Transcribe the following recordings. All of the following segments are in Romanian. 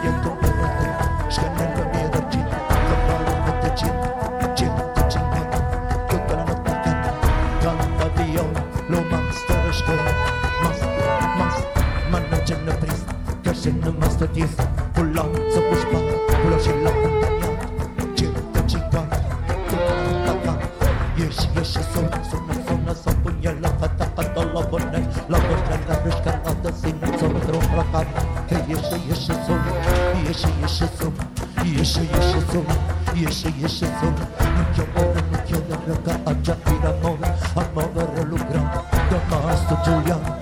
Scegliendo temperatura, scegliendo mia d'argento, cavallo battagino, gente cinquanta, tutta la notte canta viola, lo master scuola, master, mannaggia una presa, che se ne master dietro, con l'anza puspa, con la scella accompagnata, gente cinquanta, tutta la notte esce sono pugnella, fatta la bonnella riscaldata, si non sono troppo la carne, che esce solo, non chiede raga, a già tira a muovere l'ugra, da Master Giuliano,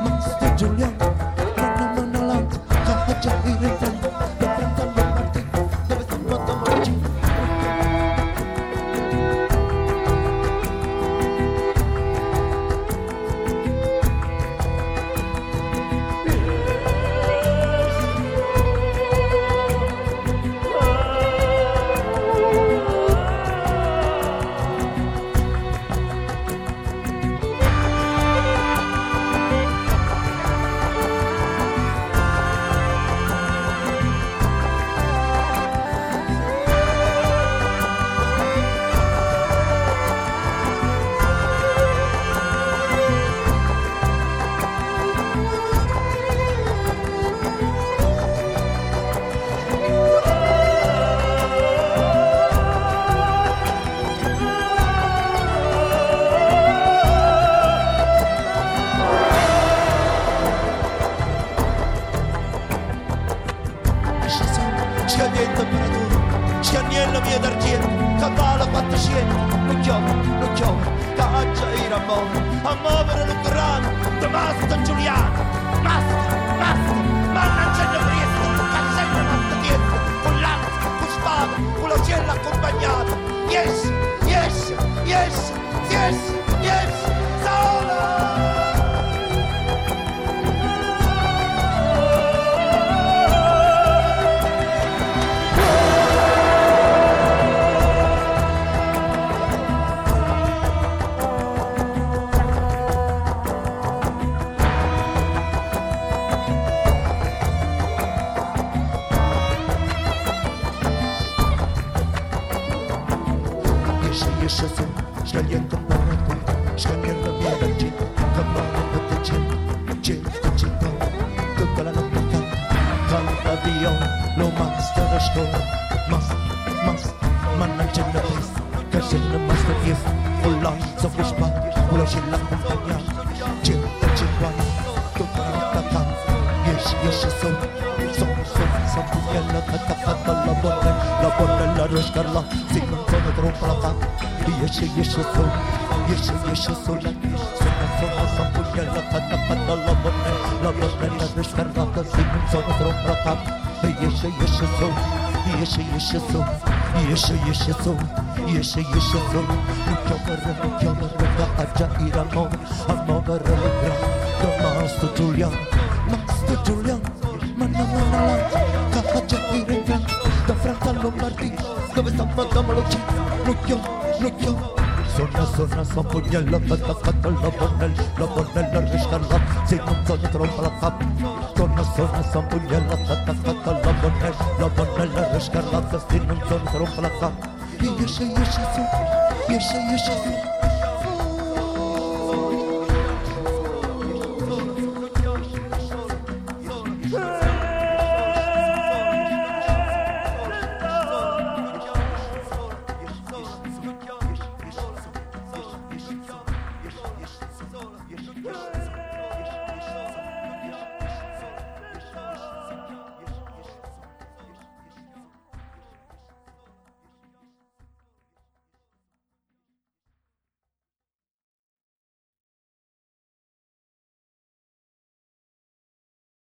manna l'alto, a già tira in frente, da frente alla partita, dove sta andando a margine. Scegliendo temperatura, scegliendo mia d'argento, cavallo 400, non chiove, caccia il ramone, a muovere lo grano, da Master Giuliano, Master, mannaggia una presa, che sempre Master dietro, con l'anza, con spada, con la cella accompagnata, yes, solo! Esce su, scegliendo temperatura, scegliendo mia d'argento, cavallo battagino, gente cinquanta, tutta la notte canta viola, lo master scuola, master, mannaggia una testa, che se ne master dietro, con l'anza puspa, con la scella accompagnata, gente cinquanta, tutta la notte canta, esce sono pugnella, fatta la bonnella riscaldata, si non sono troppo la fatta. Esce solo, sono pugnella, fatta la bonnella riscaldata, si non sono troppo la fatta. Esce solo, non chiamare, a già il ramone, a muovere lo grano, da Master Giuliano, manna l'alto, a già tira in frente, da frente alla partita, dove sta andando lo chiove. Sono pugnella, fatta la bonnella riscaldata, se non sono troppo la fatta. Sono pugnella, fatta la bonnella riscaldata, se non sono troppo la fatta. Esce su.